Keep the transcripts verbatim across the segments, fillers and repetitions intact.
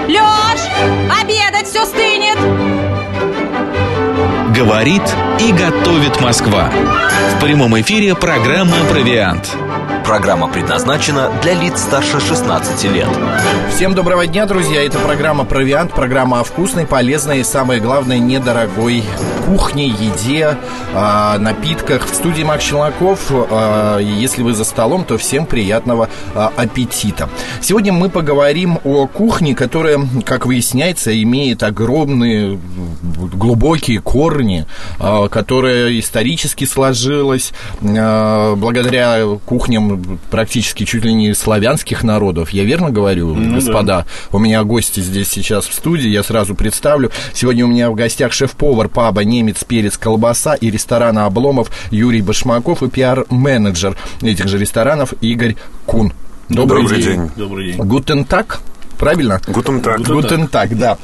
Лёш, обедать все стынет. Говорит и готовит Москва. В прямом эфире программа «Провиант». Программа предназначена для лиц старше шестнадцати лет. Всем доброго дня, друзья. Это программа «Провиант», программа о вкусной, полезной и, самое главное, недорогой кухне, еде, э, напитках. В студии Макс Челноков. Э, если вы за столом, то всем приятного э, аппетита. Сегодня мы поговорим о кухне, которая, как выясняется, имеет огромные, глубокие корни, э, которая исторически сложилась э, благодаря кухням практически чуть ли не славянских народов. Я верно говорю, ну, господа? Да. У меня гости здесь сейчас в студии, я сразу представлю. Сегодня у меня в гостях шеф-повар паба «Немец, перец, колбаса» и ресторана «Обломов» Юрий Башмаков и пиар-менеджер этих же ресторанов Игорь Кун. Добрый, Добрый день. день. Добрый день. Гутен так? Правильно? Гутен так. Гутен так, да.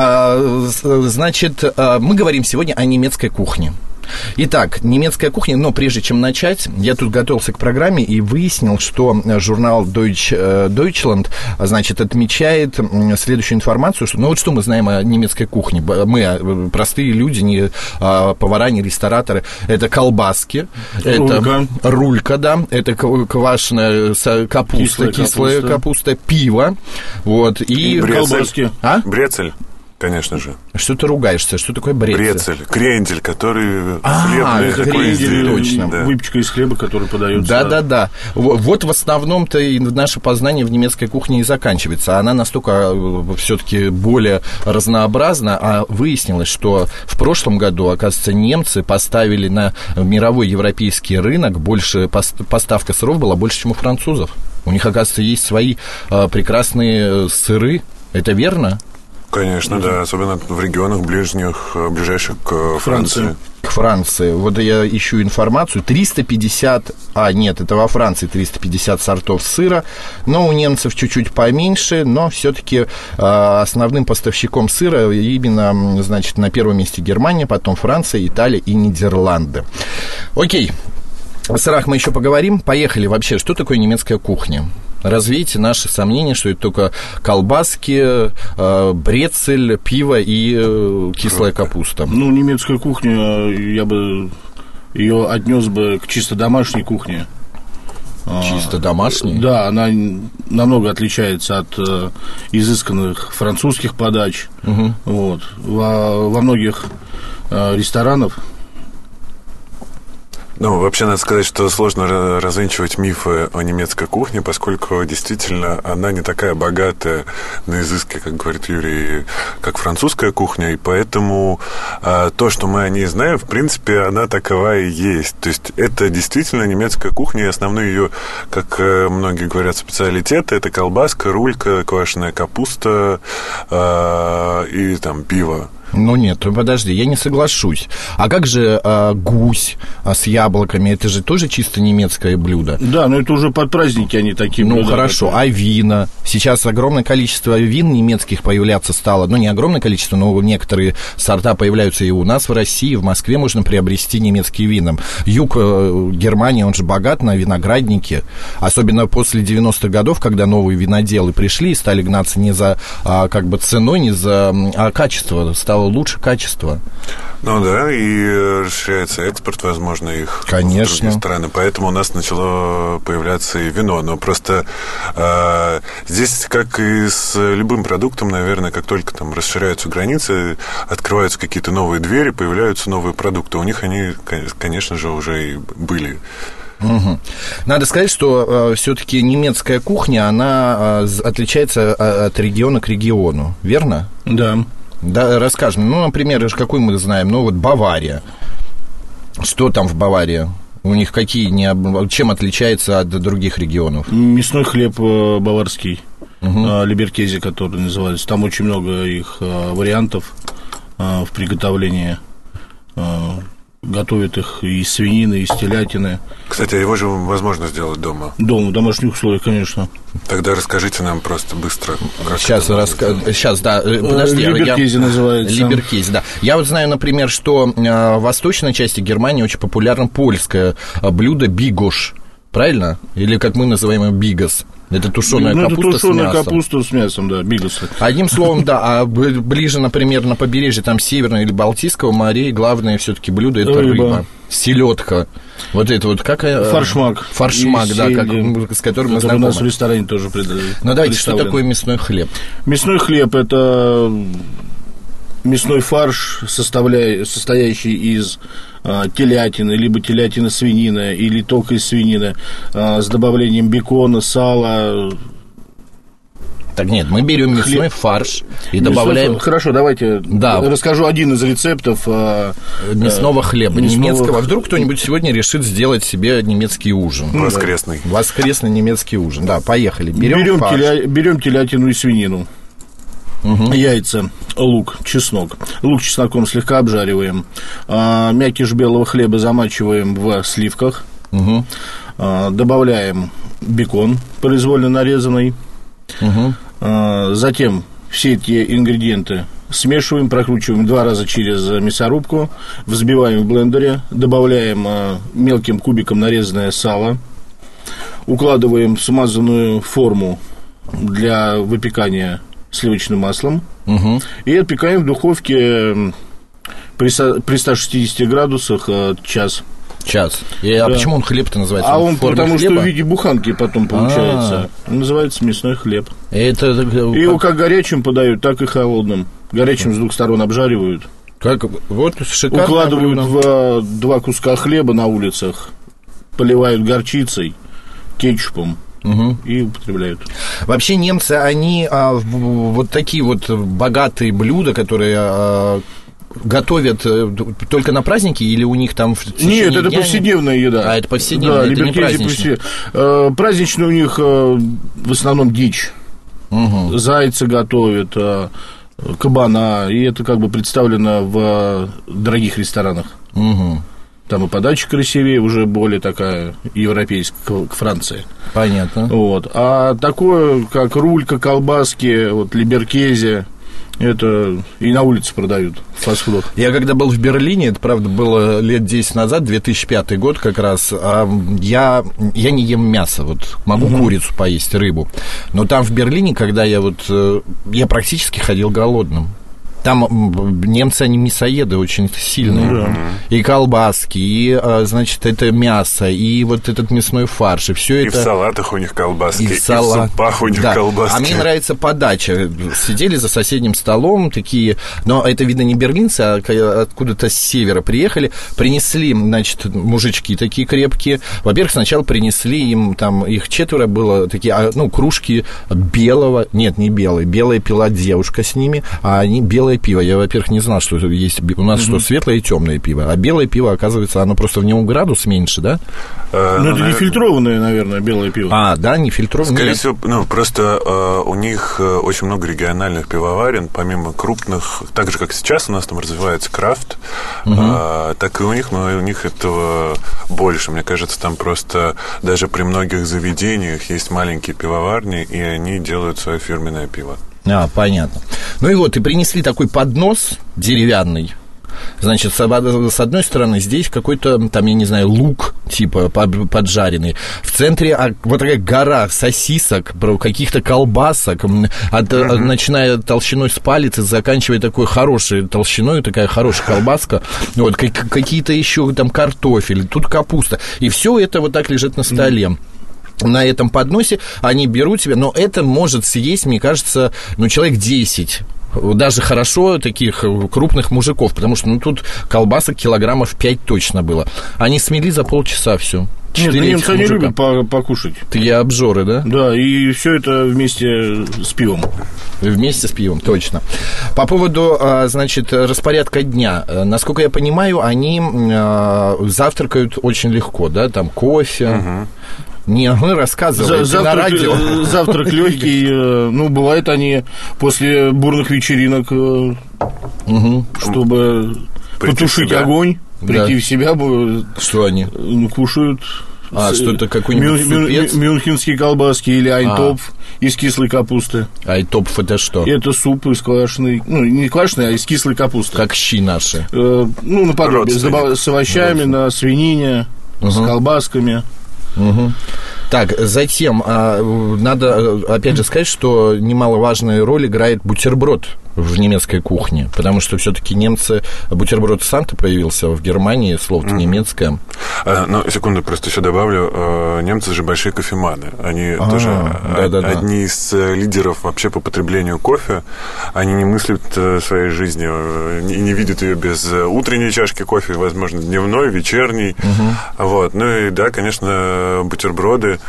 А, значит, мы говорим сегодня о немецкой кухне. Итак, немецкая кухня, но прежде чем начать, я тут готовился к программе и выяснил, что журнал Deutsch, Deutschland, значит, отмечает следующую информацию, что, ну вот что мы знаем о немецкой кухне, мы, простые люди, не повара, не рестораторы, это колбаски, рулька. это рулька, да, это квашеная капуста, кислая, кислая капуста. капуста, пиво, вот, и, и колбаски. А? Брецель. Конечно же. Что ты ругаешься? Что такое брецель? Брецель. Крендель, который а, хлебный такой изделие. Точно. Да. Выпечка из хлеба, который подается. Да-да-да. Вот в основном-то и наше познание в немецкой кухне и заканчивается. Она настолько все-таки более разнообразна, а выяснилось, что в прошлом году, оказывается, немцы поставили на мировой европейский рынок больше, поставка сыров была больше, чем у французов. У них, оказывается, есть свои прекрасные сыры. Это верно? Конечно, mm-hmm. да, особенно в регионах ближних, ближайших к Франции. К Франции. Вот я ищу информацию. триста пятьдесят, а нет, это во Франции триста пятьдесят сортов сыра, но у немцев чуть-чуть поменьше, но все-таки э, основным поставщиком сыра именно, значит, на первом месте Германия, потом Франция, Италия и Нидерланды. Окей. О сырах мы еще поговорим. Поехали. Вообще, что такое немецкая кухня? Развейте наши сомнения, что это только колбаски, э, брецель, пиво и э, кислая капуста. Ну, немецкая кухня, я бы ее отнес бы к чисто домашней кухне. Чисто домашней? Да, она намного отличается от э, изысканных французских подач. Угу. Вот. Во, во многих э, ресторанах. Ну, вообще, надо сказать, что сложно развенчивать мифы о немецкой кухне, поскольку действительно она не такая богатая на изыски, как говорит Юрий, как французская кухня, и поэтому а, то, что мы о ней знаем, в принципе, она такова и есть. То есть это действительно немецкая кухня, и основные ее, как многие говорят, специалитеты, это колбаска, рулька, квашеная капуста а, и там пиво. Ну нет, подожди, я не соглашусь. А как же а, гусь а, с яблоками? Это же тоже чисто немецкое блюдо. Да, но это уже под праздники они такие. Ну хорошо, а вина? Сейчас огромное количество вин немецких появляться стало. Ну не огромное количество, но некоторые сорта появляются и у нас в России, в Москве можно приобрести немецкие вина. Юг Германии, он же богат на виноградники. Особенно после девяностых годов, когда новые виноделы пришли и стали гнаться не за а, как бы ценой, не за а качество, стало лучше качество. Ну да, и расширяется экспорт, возможно, их Конечно. в другие страны. Поэтому у нас начало появляться и вино. Но просто э, здесь, как и с любым продуктом, наверное, как только там расширяются границы, открываются какие-то новые двери, появляются новые продукты. У них они, конечно же, уже и были. Угу. Надо сказать, что э, все-таки немецкая кухня, она э, отличается от региона к региону, верно? Да. Да, расскажем. Ну, например, какой мы знаем? Ну, вот Бавария. Что там в Баварии? У них какие, не, чем отличается от других регионов? Мясной хлеб баварский, угу. либеркезе, который называется. Там очень много их вариантов в приготовлении. Готовят их и из свинины, и из телятины. Кстати, а его же возможно сделать дома? Дома, в домашних условиях, конечно. Тогда расскажите нам просто быстро. Сейчас, раска... Сейчас, да, подожди. Либеркезе я... называется. Либеркезе, да. Я вот знаю, например, что в восточной части Германии очень популярно польское блюдо бигош. Правильно? Или, как мы называем его, бигос. Это тушеная ну, капуста это тушеная с мясом. капуста с мясом, да, бигос. Одним словом, да, а ближе, например, на побережье там Северного или Балтийского морей главное все-таки блюдо – это рыба. рыба. Селедка. Вот это вот как... Форшмак. Форшмак, да, как, с которым мы знакомы. У нас в ресторане тоже представлен. Ну, давайте, что такое мясной хлеб? Мясной хлеб – это мясной фарш, составляя, состоящий из а, телятины, либо телятина свинина, или только из свинины, а, с добавлением бекона, сала. Так нет, мы берем мясной хлеб. фарш и мясной добавляем... Фарш. Хорошо, давайте да. расскажу один из рецептов а, мясного хлеба, мясного... немецкого. Вдруг кто-нибудь сегодня решит сделать себе немецкий ужин. Воскресный. Воскресный немецкий ужин, да, поехали. Берем, берем, фарш. Теля... берем телятину и свинину. Угу. Яйца, лук, чеснок. Лук чесноком слегка обжариваем. а, Мякиш белого хлеба замачиваем в сливках. Угу. а, Добавляем бекон произвольно нарезанный. Угу. а, Затем все эти ингредиенты смешиваем, прокручиваем два раза через мясорубку, взбиваем в блендере, добавляем а, мелким кубиком нарезанное сало, укладываем в смазанную форму для выпекания сливочным маслом, угу. и отпекаем в духовке при ста шестидесяти градусах час. Час. И, да. А почему он хлеб-то называется? А он потому хлеба? что в виде буханки потом получается. А-а-а. Он называется мясной хлеб. Это, это, и его как горячим подают, так и холодным. Горячим с двух сторон обжаривают. Как? Вот шикарно. Укладывают в два куска хлеба на улицах, поливают горчицей, кетчупом. Угу. И употребляют. Вообще немцы, они а, вот такие вот богатые блюда, которые а, готовят только на праздники, или у них там в течение Нет, это дня... повседневная еда. А, это повседневная, да, это не праздничная. Повсед... Праздничная у них в основном дичь. Угу. Зайца готовят, кабана, и это как бы представлено в дорогих ресторанах. Угу. Там и подача красивее, уже более такая европейская, к Франции. Понятно. Вот. А такое, как рулька, колбаски, вот, либеркезе, это и на улице продают в фастфудах. Я когда был в Берлине, это, правда, было лет десять назад, две тысячи пятый год как раз, я, я не ем мясо, вот могу mm-hmm. курицу поесть, рыбу. Но там в Берлине, когда я вот, я практически ходил голодным. Там немцы, они мясоеды очень сильные. Mm-hmm. И колбаски, и, значит, это мясо, и вот этот мясной фарш, и все это... И в салатах у них колбаски, и в, сала... и в супах у них да. колбаски. А мне нравится подача. Сидели за соседним столом такие... Но это, видно, не берлинцы, а откуда-то с севера приехали. Принесли, значит, мужички такие крепкие. Во-первых, сначала принесли им, там, их четверо было, такие, ну, кружки белого... Нет, не белой. Белая пила девушка с ними, а они белые пиво. Я, во-первых, не знал, что есть у нас mm-hmm. что светлое и темное пиво. А белое пиво, оказывается, оно просто в нем градус меньше, да? Uh, ну, это не фильтрованное, наверное, белое пиво. А, да, не фильтрованное. Скорее всего, ну, просто uh, у них uh, очень много региональных пивоварен, помимо крупных, так же, как сейчас у нас там развивается крафт, uh-huh. uh, так и у них, но у них этого больше. Мне кажется, там просто даже при многих заведениях есть маленькие пивоварни, и они делают свое фирменное пиво. А, понятно. Ну и вот, и принесли такой поднос деревянный. Значит, с одной стороны здесь какой-то, там, я не знаю, лук, типа, поджаренный. В центре вот такая гора сосисок, каких-то колбасок, от, uh-huh. начиная толщиной с палец и заканчивая такой хорошей толщиной, такая хорошая колбаска. Вот, какие-то еще там картофель, тут капуста. И все это вот так лежит на столе. Uh-huh. На этом подносе они берут себе, но это может съесть, мне кажется, ну, человек десять. Даже хорошо таких крупных мужиков, потому что, ну, тут колбасок килограммов пять точно было. Они смели за полчаса все. Нет, немцы не любят покушать. Такие обжоры, да? Да, и все это вместе с пивом. Вместе с пивом, точно. По поводу, значит, распорядка дня. Насколько я понимаю, они завтракают очень легко, да? Там кофе... Угу. Не, ну рассказывай, завтрак, на радио. Завтрак легкий, ну, бывает они после бурных вечеринок, угу. чтобы прийти потушить огонь, прийти да. в себя. Что они? Ну, кушают. А, что-то какой-нибудь супец? Мюнхенские колбаски или айнтопф а. из кислой капусты. Айнтопф это что? Это суп из квашеной, ну, не квашеной, а из кислой капусты. Как щи наши. Э, ну, наподобие, с овощами, на свинине, угу. с колбасками. Угу. Так, затем а, надо, опять же, сказать, что немаловажную роль играет бутерброд в немецкой кухне, потому что все-таки немцы... Бутерброд Санта появился в Германии, слово-то mm-hmm. немецкое. А, ну, секунду, просто еще добавлю. А, немцы же большие кофеманы. Они а, тоже да, да, одни да. из лидеров вообще по потреблению кофе. Они не мыслят своей жизнью, не, не видят ее без утренней чашки кофе, возможно, дневной, вечерней. Mm-hmm. Вот. Ну и да, конечно, бутерброды.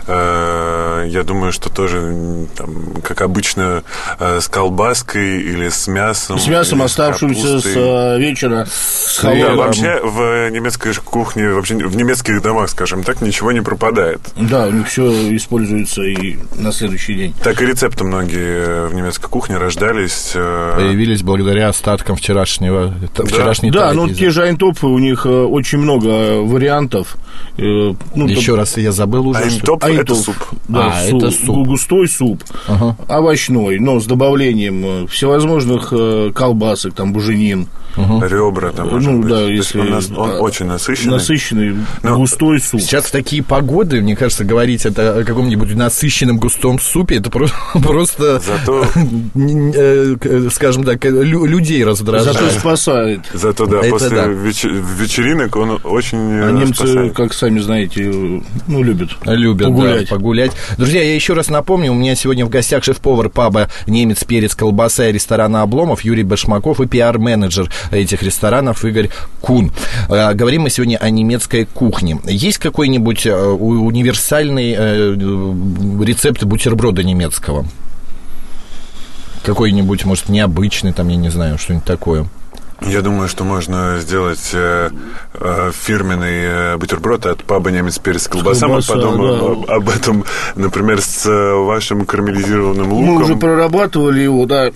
А, я думаю, что тоже, там, как обычно, с колбаской или с мясом. С мясом, оставшимся с а, вечера. С да, вообще в немецкой кухне, вообще в немецких домах, скажем так, ничего не пропадает. Да, у них все используется и на следующий день. Так и рецепты многие в немецкой кухне рождались. Появились благодаря остаткам вчерашнего, да. вчерашней Да, тарелки. ну те же айнтопфы, у них очень много вариантов. Ну, Еще там... раз, я забыл уже. Айнтопф – это суп. Да, а, суп, это суп. Густой суп, ага. овощной, но с добавлением всевозможных колбасок, там, буженин. Угу. Ребра там, может ну, быть. да, если... он, нас, он очень насыщенный. Насыщенный, но... густой суп. Сейчас в такие погоды, мне кажется, говорить это о каком-нибудь насыщенном густом супе, это просто, Зато... скажем так, людей раздражает. Зато спасает. Зато, да, это после да. веч... вечеринок он очень А немцы, спасает. как сами знаете, ну, любят. Любят, погулять. Да, погулять. Друзья, я еще раз напомню, у меня сегодня в гостях шеф-повар паба «Немец, перец, колбаса» и ресторана «Обломов» Юрий Башмаков и пиар-менеджер этих ресторанов Игорь Кун. Говорим мы сегодня о немецкой кухне. Есть какой-нибудь универсальный рецепт бутерброда немецкого? Какой-нибудь, может, необычный, там, я не знаю, что-нибудь такое? Я думаю, что можно сделать э, э, фирменный э, бутерброд от паба «Немец, перец, колбаса». Мы подумаем да. об этом, например, с вашим карамелизированным луком. Мы уже прорабатывали его, да.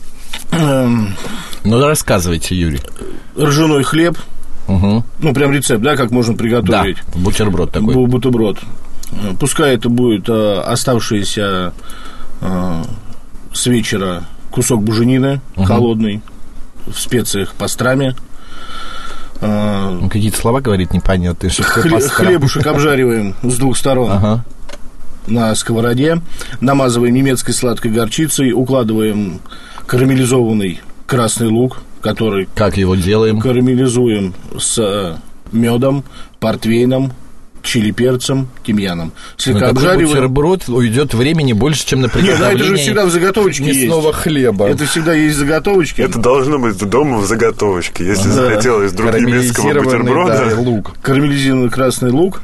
Ну, рассказывайте, Юрий. Ржаной хлеб. Угу. Ну, прям рецепт, да, как можно приготовить. Да, бутерброд такой. Бутерброд. Пускай это будет э, оставшийся э, с вечера кусок буженины угу. холодный, в специях пастрами. Ну, какие-то слова говорит непонятные. Хле- хлебушек обжариваем с двух сторон ага. на сковороде, намазываем немецкой сладкой горчицей, укладываем карамелизованный красный лук, который... Как его делаем? Карамелизуем с медом, портвейном, чили-перцем, тимьяном. Слегка на обжариваем. Бутерброд уйдет времени больше, чем на приготовление. Нет, ну это же всегда в заготовочке мясного есть. хлеба. Это всегда есть заготовочки. Это должно быть дома в заготовочке. Если да. захотелось вдруг немецкого бутерброда. Да, лук. Карамелизированный красный лук,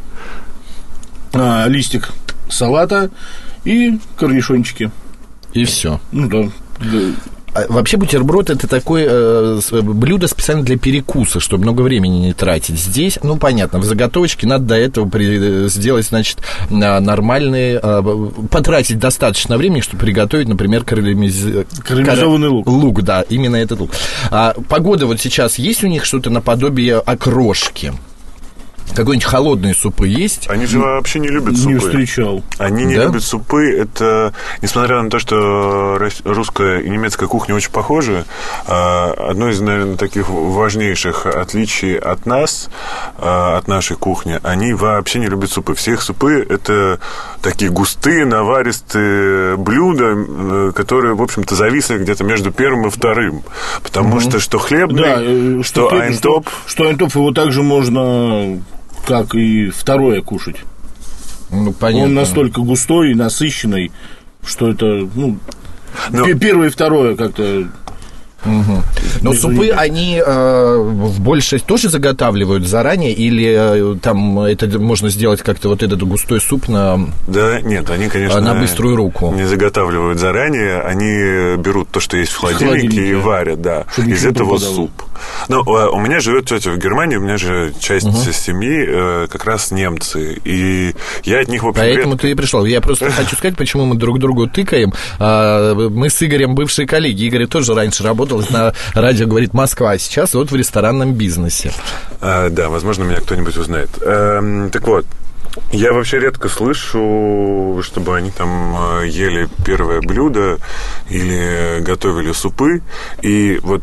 а, листик салата и корнишончики. И все. Ну да. да. А вообще бутерброд – это такое э, блюдо специально для перекуса, чтобы много времени не тратить. Здесь, ну, понятно, в заготовочке надо до этого при, сделать, значит, нормальные… Э, потратить достаточно времени, чтобы приготовить, например, карамелиз... карамелизованный лук. Лук, да, именно этот лук. А погода вот сейчас есть у них что-то наподобие окрошки? Какие-нибудь холодные супы есть? Они же вообще не любят супы. Не встречал. Они не да? любят супы. Это, несмотря на то, что русская и немецкая кухня очень похожи, одно из, наверное, таких важнейших отличий от нас, от нашей кухни, они вообще не любят супы. Все их супы – это такие густые, наваристые блюда, которые, в общем-то, зависли где-то между первым и вторым. Потому угу. что что хлебный, да, что, что айнтоп. Что, что айнтоп, его также можно… как и второе кушать. Ну, понятно. Он настолько густой и насыщенный, что это, ну, Но... первое и второе как-то... Угу. Но супы, они э, в большей тоже заготавливают заранее, или э, там это можно сделать как-то вот этот густой суп на... Да, нет, они, конечно, на быструю руку. Не заготавливают заранее, они берут то, что есть в холодильнике, холодильнике. и варят, да, чтобы из этого пропадало. суп. Ну, у меня живет тетя в Германии, у меня же часть угу. семьи э, как раз немцы, и я от них, в общем... Поэтому редко... ты и пришел. Я просто хочу сказать, почему мы друг другу тыкаем. Мы с Игорем бывшие коллеги. Игорь тоже раньше работал на радио «Говорит Москва», а сейчас вот в ресторанном бизнесе. А, да, возможно, меня кто-нибудь узнает. А, так вот, я вообще редко слышу, чтобы они там ели первое блюдо или готовили супы. И вот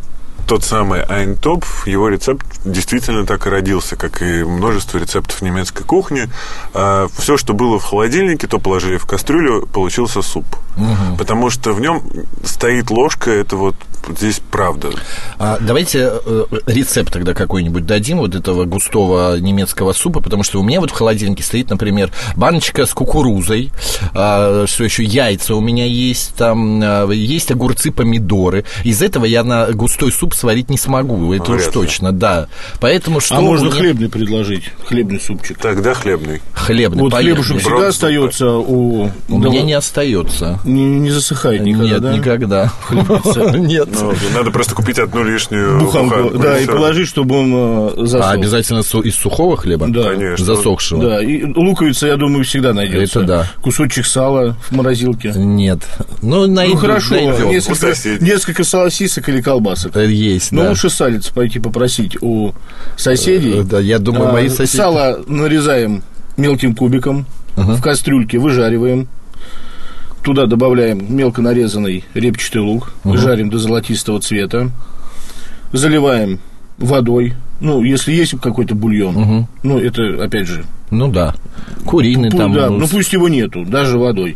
тот самый Айнтопф, его рецепт действительно так и родился, как и множество рецептов немецкой кухни. А все, что было в холодильнике, то положили в кастрюлю, получился суп. Угу. Потому что в нем стоит ложка, это вот здесь правда. А давайте э, рецепт тогда какой-нибудь дадим вот этого густого немецкого супа, потому что у меня вот в холодильнике стоит, например, баночка с кукурузой, э, что еще, яйца у меня есть, там э, есть огурцы, помидоры. Из этого я на густой суп сварить не смогу, это уж точно, да. Поэтому что... А можно меня... хлебный предложить, хлебный супчик. Тогда хлебный. Хлебный, вот поехали. хлебушек всегда остается у... У да, меня не остается. Не, не засыхает никогда, Нет, да? никогда. Нет. Ну, надо просто купить одну лишнюю буханку. буханку. Да, и положить, чтобы он засох. А обязательно из сухого хлеба? Да. Конечно. Засохшего? Да, и луковица, я думаю, всегда найдется. Это да. Кусочек сала в морозилке. Нет. Ну, найдем, ну хорошо, найдем. Несколько, несколько сосисок или колбасок. Есть, Но да. лучше салец пойти попросить у соседей. Да, я думаю, а, мои соседи... Сало нарезаем мелким кубиком, uh-huh. в кастрюльке выжариваем. Туда добавляем мелко нарезанный репчатый лук, uh-huh. жарим до золотистого цвета, заливаем водой, ну, если есть какой-то бульон, uh-huh. ну, это, опять же... Ну, да, куриный пу- там... Да, ну, ну, пусть его нету, даже водой.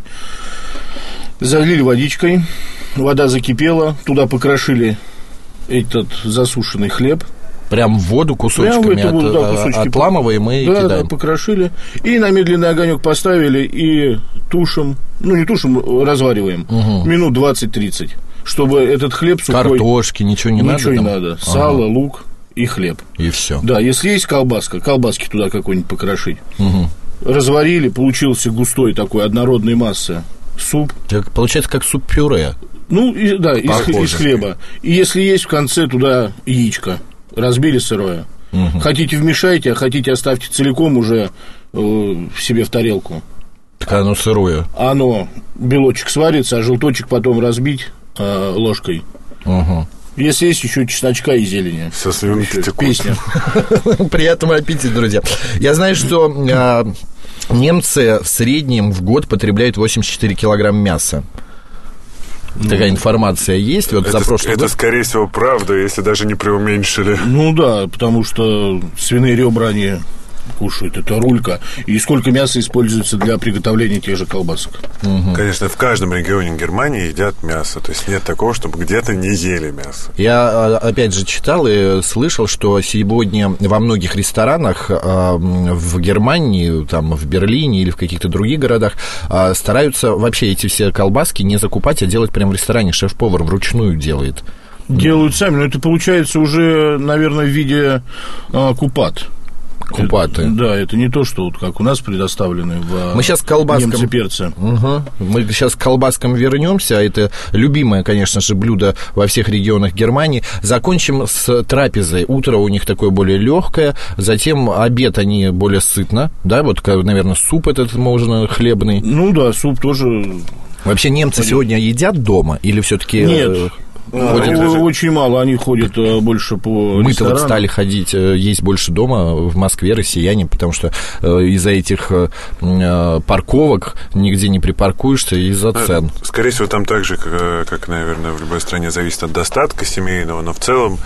Залили водичкой, вода закипела, туда покрошили этот засушенный хлеб. Прям в воду кусочками от, воду, да, кусочки отламываем и да, кидаем. Да, покрошили. И на медленный огонек поставили и тушим, ну, не тушим, развариваем, угу. минут двадцать-тридцать, чтобы этот хлеб сухой... Картошки, ничего не ничего надо? Ничего не там? надо. Ага. Сало, лук и хлеб. И все. Да, если есть колбаска, колбаски туда какой-нибудь покрошить. Угу. Разварили, получился густой такой однородной массы суп. Так, получается, как суп-пюре. Ну, и, да, из, из хлеба. И если есть в конце туда яичко, разбили сырое. Угу. Хотите вмешайте, а хотите оставьте целиком уже э, себе в тарелку. Так оно сырое. Оно, белочек сварится, а желточек потом разбить э, ложкой. Угу. Если есть еще чесночка и зелени. Со слюнки текут. Песня. Приятного аппетита, друзья. Я знаю, что э, немцы в среднем в год потребляют восемьдесят четыре килограмма мяса. Такая информация есть. Вот это, за прошлый это год... скорее всего, правда, если даже не преуменьшили. Ну да, потому что свиные ребра они кушают, это рулька. И сколько мяса используется для приготовления тех же колбасок. Угу. Конечно, в каждом регионе Германии едят мясо. То есть нет такого, чтобы где-то не ели мясо. Я, опять же, читал и слышал, что сегодня во многих ресторанах в Германии, там, в Берлине или в каких-то других городах стараются вообще эти все колбаски не закупать, а делать прямо в ресторане. Шеф-повар вручную делает. Делают сами, но это получается уже, наверное, в виде а, купат. Купаты. Это, да, это не то, что вот как у нас предоставлены в мы сейчас к колбаскам... немцы перцы. Угу. Мы сейчас к колбаскам вернемся. Это любимое, конечно же, блюдо во всех регионах Германии. Закончим с трапезой. Утро у них такое более легкое, затем обед они более сытно, да, вот, наверное, суп этот можно хлебный. Ну да, суп тоже. Вообще немцы Пойдем. сегодня едят дома или все-таки? Нет. Ходят... Очень мало, они ходят больше по Мы-то ресторанам. вот стали ходить, есть больше дома в Москве, россияне, потому что из-за этих парковок нигде не припаркуешься, из-за цен. Скорее всего, там так же, как, как, наверное, в любой стране, зависит от достатка семейного, но в целом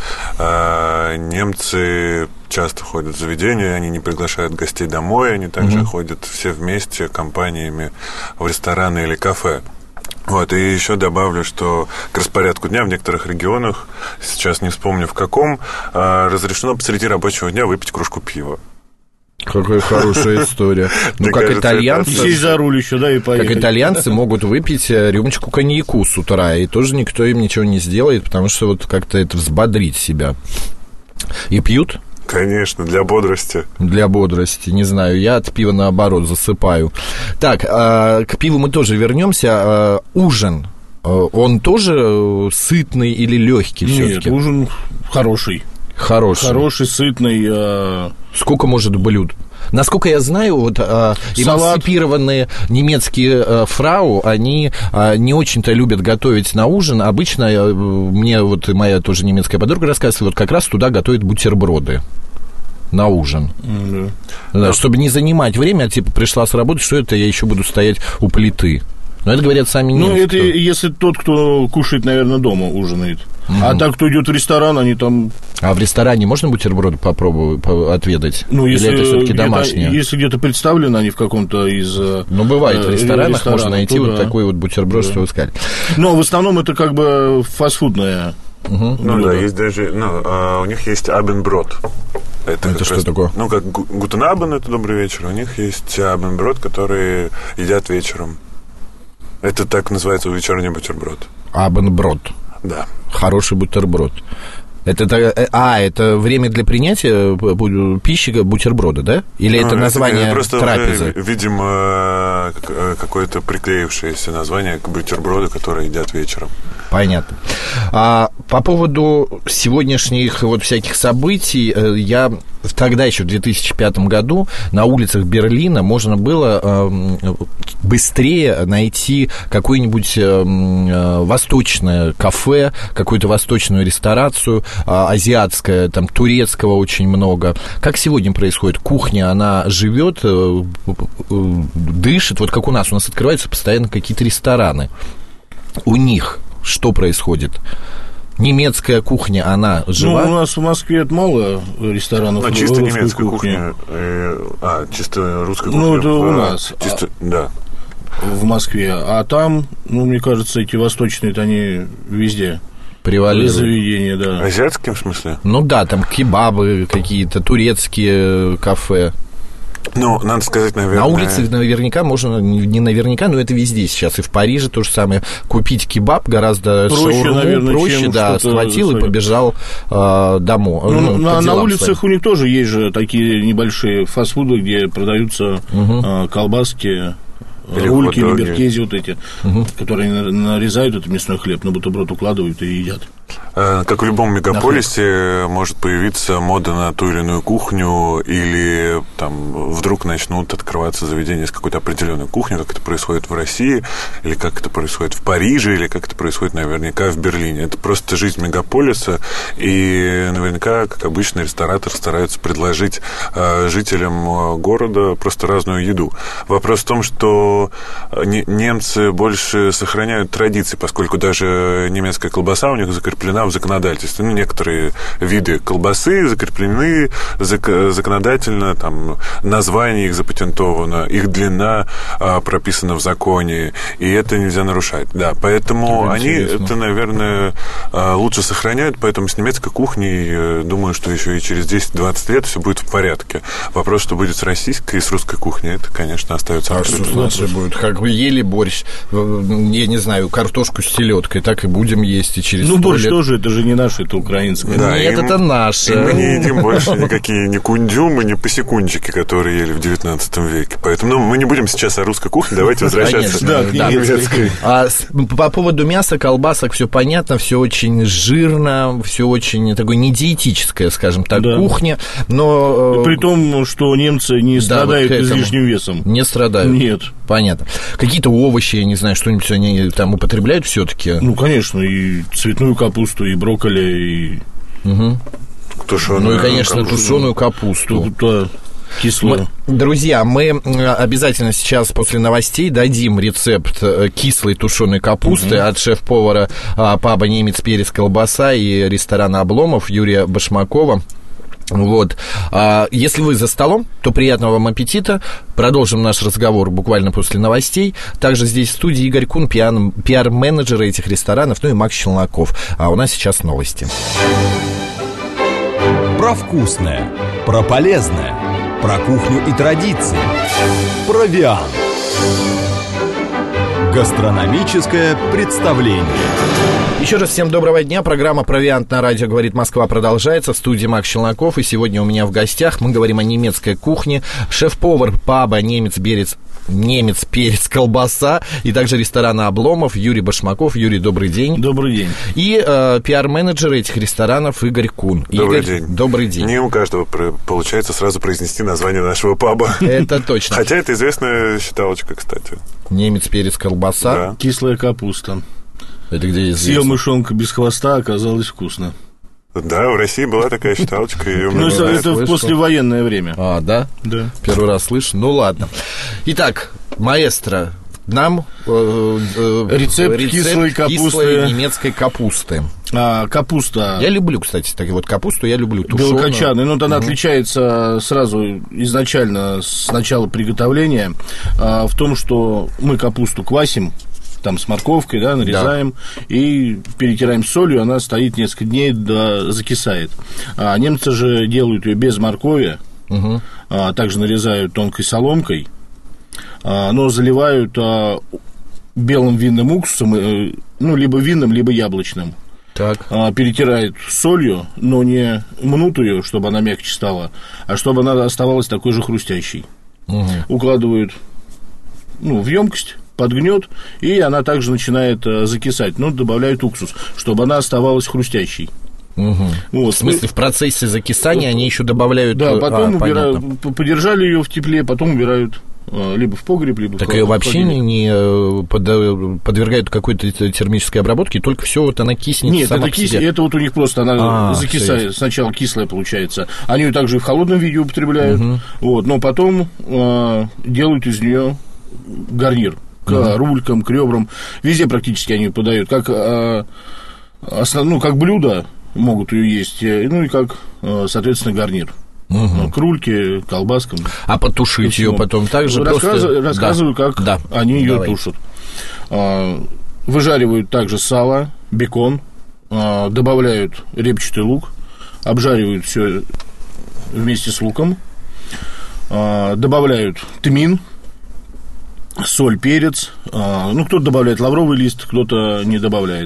немцы часто ходят в заведения, они не приглашают гостей домой, они также угу. ходят все вместе компаниями в рестораны или кафе. Вот, и еще добавлю, что к распорядку дня в некоторых регионах, сейчас не вспомню в каком, разрешено посреди рабочего дня выпить кружку пива. Какая хорошая история. Ну, как итальянцы... Сесть за руль еще, да, и поехать. Как итальянцы могут выпить рюмочку коньяку с утра, и тоже никто им ничего не сделает, потому что вот как-то это взбодрит себя. И пьют? Конечно, для бодрости. Для бодрости, не знаю, я от пива, наоборот, засыпаю. Так, э, к пиву мы тоже вернемся. Э, ужин, э, он тоже сытный или легкий все-таки? Нет, ужин хороший. Хороший. Хороший, сытный. Э... Сколько может блюд? Насколько я знаю, вот э, эмансипированные немецкие э, фрау, они э, не очень-то любят готовить на ужин. Обычно, э, мне вот моя тоже немецкая подруга рассказывала, вот как раз туда готовят бутерброды на ужин. Mm-hmm. Да, чтобы не занимать время, типа, пришла с работы, что это я еще буду стоять у плиты. Но это говорят сами немцы. Ну, это кто... если тот, кто кушает, наверное, дома, ужинает. Mm-hmm. А так, кто идет в ресторан, они там... А в ресторане можно бутерброды попробовать, отведать? Ну, если или это все-таки домашнее? Если где-то представлены они в каком-то из... Ну, бывает, в ресторанах ресторана, можно найти вот да. такой вот бутерброд, да. что вы сказали. Но в основном это как бы фастфудное. Угу. Ну да, есть даже, ну, а у них есть абенброд. Это, это что раз, такое? Ну, как гутен абен, это добрый вечер. У них есть абенброд, который едят вечером. Это так называется вечерний бутерброд. Абенброд. Да. Хороший бутерброд. Это, а, это время для принятия пищи бутерброда, да? Или ну, это название это просто трапезы? Видимо, какое-то приклеившееся название к бутерброду, который едят вечером. Понятно. А, по поводу сегодняшних вот всяких событий, я тогда еще в две тысячи пятом году на улицах Берлина можно было э, быстрее найти какое-нибудь э, восточное кафе, какую-то восточную ресторацию, э, азиатское, там, турецкого очень много. Как сегодня происходит? Кухня, она живет, э, э, дышит, вот как у нас. У нас открываются постоянно какие-то рестораны. У них что происходит? Немецкая кухня, она жива? Ну, у нас в Москве мало ресторанов. Ну, чисто немецкая кухня. Э, а, чисто русская кухня. Ну, это в, у нас. Чисто, а, да. В Москве. А там, ну, мне кажется, эти восточные-то они везде. Превалируют. Заведения, да. Азиатским в смысле? Ну да, там кебабы какие-то, турецкие кафе. Ну, надо сказать, наверное... На улице наверняка можно, не наверняка, но это везде сейчас. И в Париже то же самое. Купить кебаб гораздо проще, шаурму, наверное, проще, да, схватил и побежал э, домой. Ну, ну, на, на улицах своим. У них тоже есть же такие небольшие фастфуды, где продаются угу. э, колбаски, или рульки, либеркези вот эти, угу. которые нарезают этот мясной хлеб, на бутерброд укладывают и едят. Как в любом мегаполисе может появиться мода на ту или иную кухню, или там вдруг начнут открываться заведения с какой-то определенной кухней, как это происходит в России, или как это происходит в Париже, или как это происходит наверняка в Берлине. Это просто жизнь мегаполиса, и наверняка, как обычно, ресторатор старается предложить э, жителям города просто разную еду. Вопрос в том, что немцы больше сохраняют традиции, поскольку даже немецкая колбаса у них закреплена в законодательстве. Ну, некоторые виды колбасы закреплены зак- законодательно, там, название их запатентовано, их длина а, прописана в законе, и это нельзя нарушать. Да, поэтому это они интересно. Это, наверное, лучше сохраняют, поэтому с немецкой кухней, думаю, что еще и через десять-двадцать лет все будет в порядке. Вопрос, что будет с российской и с русской кухней, это, конечно, остается открытым. А что будет? Как вы ели борщ, я не знаю, картошку с селедкой, так и будем есть и через ну, сто борщ лет. Тоже, это же не наше, это украинское. Да, нет, им, это наше. Мы не едим больше никакие ни кундюмы, ни посекунчики, которые ели в девятнадцатом веке. Поэтому ну, мы не будем сейчас о русской кухне, давайте возвращаться Конечно, да, к немецкой. А по поводу мяса, колбасок, все понятно, все очень жирно, все очень такое недиетическое, скажем так, да. кухня. Но... При том, что немцы не да, страдают вот излишним весом. Не страдают? Нет. Понятно. Какие-то овощи, я не знаю, что-нибудь они там употребляют все-таки? Ну, конечно, и цветную капусту, и брокколи, и... Угу. Тушеную ну и, конечно, капусту. тушеную капусту. Да, кислую. Мы, друзья, мы обязательно сейчас после новостей дадим рецепт кислой тушеной капусты угу. от шеф-повара паба «Немец, перец, колбаса» и ресторана «Обломов» Юрия Башмакова. Вот. Если вы за столом, то приятного вам аппетита. Продолжим наш разговор буквально после новостей. Также здесь в студии Игорь Кун, пиар-менеджер этих ресторанов, ну и Макс Челноков. А у нас сейчас новости. Про вкусное, про полезное, про кухню и традиции. Провиант. Гастрономическое представление. Еще раз всем доброго дня. Программа «Провиант» на радио «Говорит Москва» продолжается. В студии Макс Челноков. И сегодня у меня в гостях мы говорим о немецкой кухне. Шеф-повар паба «Немец, перец, немец, перец, колбаса» и также ресторана «Обломов» Юрий Башмаков. Юрий, добрый день. Добрый день. И э, пиар-менеджер этих ресторанов Игорь Кун. Добрый Игорь, день. Добрый день. Не у каждого получается сразу произнести название нашего паба. Это точно. Хотя это известная считалочка, кстати. Немец, перец, колбаса. Да. Кислая капуста. Это где известно? Съел мышонка без хвоста, оказалось вкусно. Да, в России была такая считалочка. Ну, это в послевоенное время. А, да? Да. Первый раз слышу. Ну, ладно. Итак, маэстро, нам э, э, рецепт, рецепт кислой капусты. Кислой немецкой капусты. А, капуста. Я люблю, кстати, так вот капусту, я люблю тушеную. Белокочанная, но она угу. отличается сразу изначально с начала приготовления а, в том, что мы капусту квасим, там с морковкой, да, нарезаем, да. и перетираем с солью, она стоит несколько дней, да, закисает. А немцы же делают ее без моркови, угу. а, также нарезают тонкой соломкой, а, но заливают а, белым винным уксусом, э, ну, либо винным, либо яблочным. Так. А, перетирают солью, но не мнут ее, чтобы она мягче стала, а чтобы она оставалась такой же хрустящей. Угу. Укладывают, ну, в емкость, подгнет, и она также начинает а, закисать. Но добавляют уксус, чтобы она оставалась хрустящей. Угу. Вот. В смысле, в процессе закисания вот. Они еще добавляют... Да, потом а, убирают, подержали ее в тепле, потом убирают либо в погреб, либо так в ее ее вообще не, не подвергают какой-то термической обработке, только все вот она киснет. Нет, сама это, кис... это вот у них просто она а, закисает, сначала кислая получается. Они ее также и в холодном виде употребляют, угу. вот, но потом э, делают из нее гарнир к угу. рулькам, к ребрам. Везде практически они подают, как, э, основ... ну, как блюдо могут ее есть, ну и как, э, соответственно, гарнир. Угу. К рульке, колбаскам. А потушить ее потом также Рассказ... просто... Рассказываю, да. как да. они ее Давай. тушат. Выжаривают также сало, бекон, добавляют репчатый лук, обжаривают все вместе с луком, добавляют тмин, соль, перец. Ну, кто-то добавляет лавровый лист, кто-то не добавляет.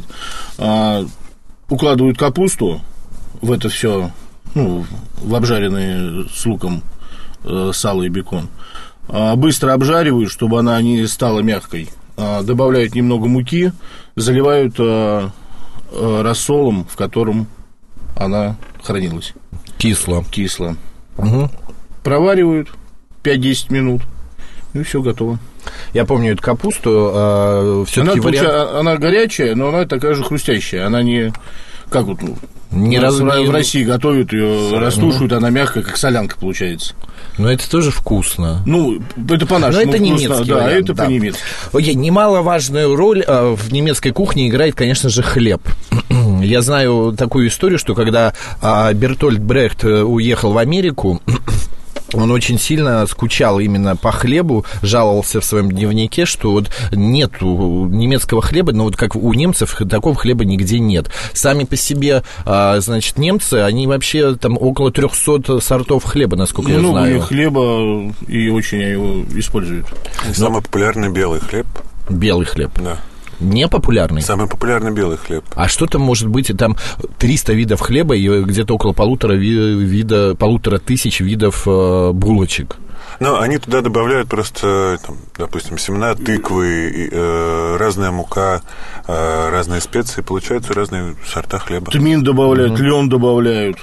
Укладывают капусту в это все. Ну, в обжаренные с луком э, сало и бекон. А, быстро обжаривают, чтобы она не стала мягкой. А, добавляют немного муки, заливают а, а, рассолом, в котором она хранилась. Кисло. Кисло. Угу. Проваривают пять-десять минут, и все готово. Я помню эту капусту. А, она, вариант... она горячая, но она такая же хрустящая. Она не... Как вот... Не раз... раз... В России готовят ее, растушивают, она мягкая, как солянка получается. Но это тоже вкусно. Ну, это по-нашему. Но это вкусно, немецкий да, вариант, это да. по-немецки. Окей, немаловажную роль в немецкой кухне играет, конечно же, хлеб. Я знаю такую историю, что когда Бертольд Брехт уехал в Америку, он очень сильно скучал именно по хлебу, жаловался в своем дневнике, что вот нету немецкого хлеба, но вот как у немцев такого хлеба нигде нет. Сами по себе, значит, немцы, они вообще там около трехсот сортов хлеба, насколько я много знаю. Много хлеба, и очень его используют. Самый популярный белый хлеб. Белый хлеб? Да. Не популярный? Самый популярный белый хлеб. А что там может быть? Там триста видов хлеба и где-то около полутора, вида, полутора тысяч видов э, булочек. Ну, они туда добавляют просто, там, допустим, семена тыквы, э, разная мука, э, разные специи, получаются разные сорта хлеба. Тмин добавляют, mm-hmm. лен добавляют.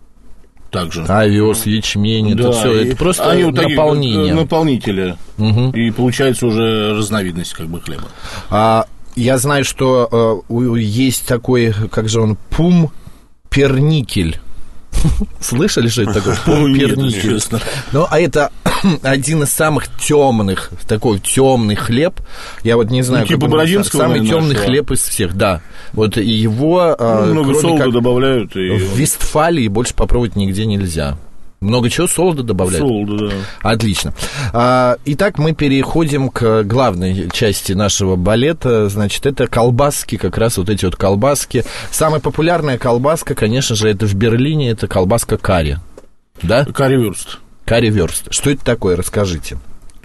Также. Овес, ячмень, да, это все, это просто они наполнение. Наполнители. Угу. И получается уже разновидность как бы хлеба. А, я знаю, что э, есть такой, как же он, пумперникель. Слышали, что это такое? Пумперникель. Ну, а это один из самых темных, такой темный хлеб. Я вот не знаю, ну, типа бородинского, самый наверное, темный нашего. хлеб из всех, да. Вот его ну, много солода добавляют. И... В Вестфалии больше попробовать нигде нельзя. Много чего? Солода добавляют? Солода, да. Отлично. Итак, мы переходим к главной части нашего балета. Значит, это колбаски, как раз вот эти вот колбаски. Самая популярная колбаска, конечно же, это в Берлине, это колбаска карри. Да? Карри-вюрст. Карри-вюрст. Что это такое? Расскажите.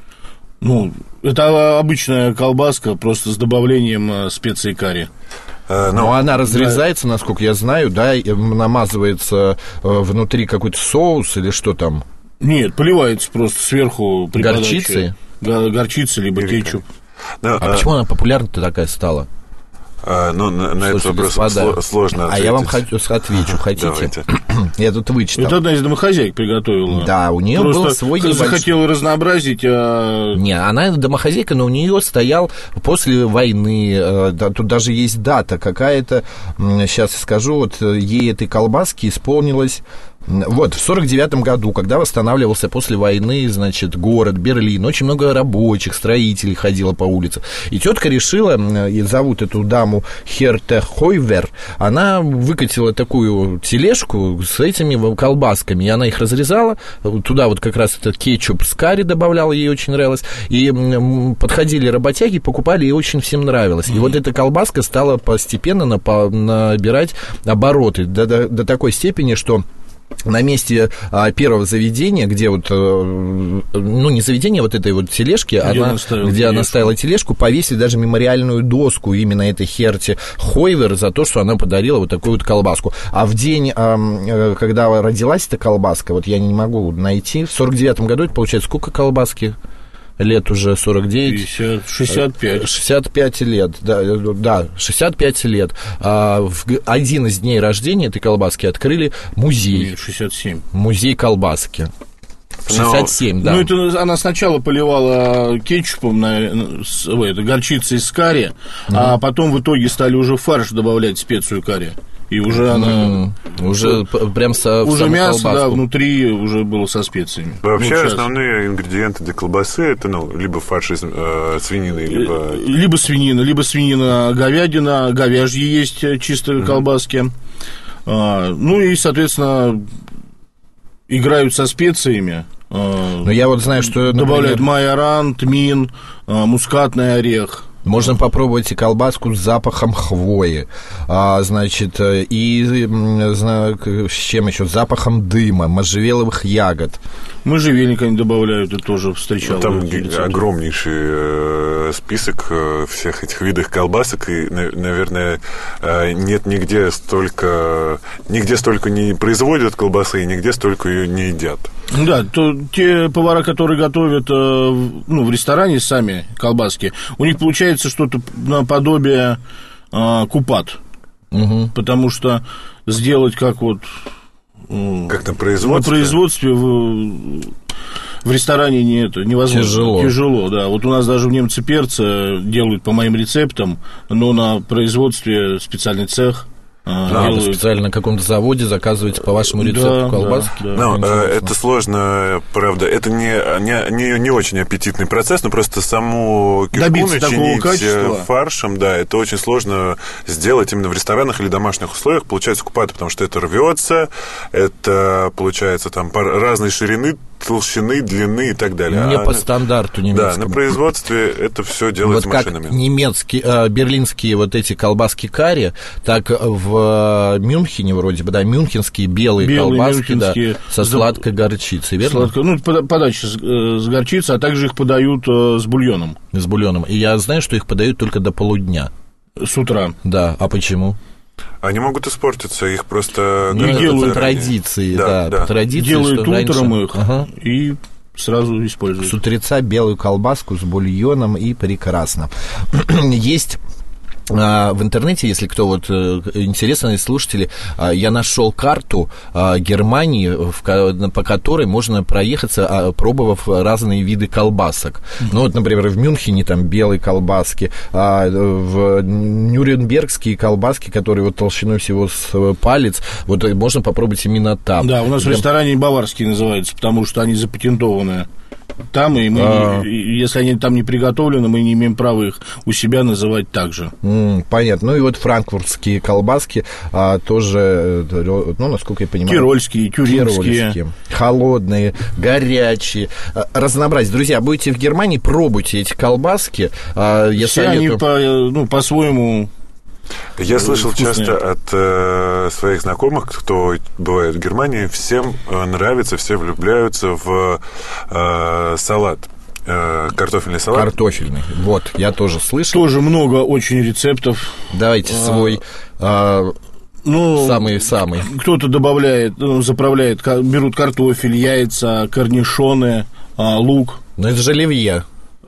Ну, это обычная колбаска, просто с добавлением специй карри. Но ну, она разрезается, да. Насколько я знаю, да, и намазывается внутри какой-то соус или что там? Нет, поливается просто сверху при горчицей? подаче. Горчица, либо кетчуп. Да, а, а почему она популярна-то такая стала? А, ну, на, на этот вопрос господа, сложно ответить. А я вам хочу, отвечу, хотите? Я тут вычитал. Это одна из домохозяек приготовила. Да, у нее был свой небольшой... захотела разнообразить, а... Не, она домохозяйка, но у нее стоял после войны, тут даже есть дата какая-то, сейчас скажу, вот ей этой колбаски исполнилось Вот, в сорок девятом году, когда восстанавливался после войны, значит, город Берлин, очень много рабочих, строителей ходило по улице. И тетка решила, и зовут эту даму Херте Хойвер, она выкатила такую тележку с этими колбасками, и она их разрезала, туда вот как раз этот кетчуп с карри добавляла, ей очень нравилось, и подходили работяги, покупали, и очень всем нравилось. И mm-hmm. вот эта колбаска стала постепенно набирать обороты до, до, до такой степени, что на месте а, первого заведения, где вот, ну, не заведение вот этой вот тележки, где, она, она, где она ставила тележку, повесили даже мемориальную доску именно этой Херте Хойвер за то, что она подарила вот такую вот колбаску. А в день, а, когда родилась эта колбаска, вот я не могу найти, в сорок девятом году, это получается сколько колбаски? Лет уже сорок девять. пятьдесят, шестьдесят пять. шестьдесят пять лет, да, да, шестьдесят пять лет. А в один из дней рождения этой колбаски открыли музей. Нет, шестьдесят семь. Музей колбаски. шестьдесят семь, Но, да. Ну, это она сначала поливала кетчупом, на, с, это, горчицей с карри, mm-hmm. а потом в итоге стали уже в фарш добавлять специю карри. И уже она... Mm, уже прям со... Уже мясо, колбаску. Да, внутри уже было со специями. Вообще ну, основные ингредиенты для колбасы это, ну, либо фарш из э, свинины, либо... Либо свинина, либо свинина, говядина, говяжьи есть чистые mm-hmm. колбаски. А, ну и, соответственно, играют со специями. Но я вот знаю, что... Добавляют например... майоран, тмин, мускатный орех. Можно попробовать и колбаску с запахом хвои, а, значит, и знаю, с чем еще, с запахом дыма, можжевеловых ягод. Можжевельник они добавляют, это тоже встречал. Там огромнейший э, список э, всех этих видов колбасок, и, наверное, э, нет нигде столько, нигде столько не производят колбасы, и нигде столько ее не едят. Да, то те повара, которые готовят э, ну, в ресторане сами колбаски, у них получается что-то наподобие э, купат, угу. потому что сделать как вот... Как на производстве? На производстве в, в ресторане не, это, невозможно. Тяжело. Тяжело, да. Вот у нас даже в немцы перца делают по моим рецептам, но на производстве специальный цех. Да, вы специально на каком-то заводе заказываете по вашему рецепту да, колбаски. Да, да. Ну, это сложно, правда. Это не, не, не, не очень аппетитный процесс, но просто саму кишку начинить фаршем, да, это очень сложно сделать именно в ресторанах или домашних условиях. Получается купаты, потому что это рвется, это получается там разной ширины, толщины, длины и так далее. Не а, по стандарту немецкому. Да, на производстве это все делается вот машинами. Как немецкие, э, берлинские вот эти колбаски карри, так в Мюнхене вроде бы, да, мюнхенские белые, белые колбаски, да, со сладкой горчицей, верно? Сладко, ну, подача с, с горчицей, а также их подают э, с бульоном. С бульоном. И я знаю, что их подают только до полудня. С утра. Да, а почему? Они могут испортиться, их просто... Ну, делают по традиции, да, да, да. По традиции, делают утром раньше... их ага. и сразу используют. С утреца белую колбаску с бульоном, и прекрасно. Есть... В интернете, если кто вот интересно, слушатели, я нашел карту Германии, по которой можно проехаться, пробовав разные виды колбасок. Ну вот, например, в Мюнхене там белые колбаски, в нюрнбергские колбаски, которые вот толщиной всего с палец, вот можно попробовать именно там. Да, у нас Прям... в ресторане баварские называются, потому что они запатентованные. Там, и мы, а... если они там не приготовлены, мы не имеем права их у себя называть так же. Mm, понятно. Ну и вот франкфуртские колбаски а, тоже, ну, насколько я понимаю... Тирольские, тюрингские. Тирольские, холодные, горячие. Разнообразие. Друзья, будете в Германии, пробуйте эти колбаски. А, я Все советую... они по, ну, по-своему... Я слышал вкусные. Часто от э, своих знакомых, кто бывает в Германии, всем э, нравится, все влюбляются в э, салат. Э, картофельный салат. Картофельный. Вот, я тоже слышал. Тоже много очень рецептов. Давайте а, свой а, ну, самый-самый. Кто-то добавляет, ну, заправляет, берут картофель, яйца, корнишоны, а, лук. Ну, это же оливье.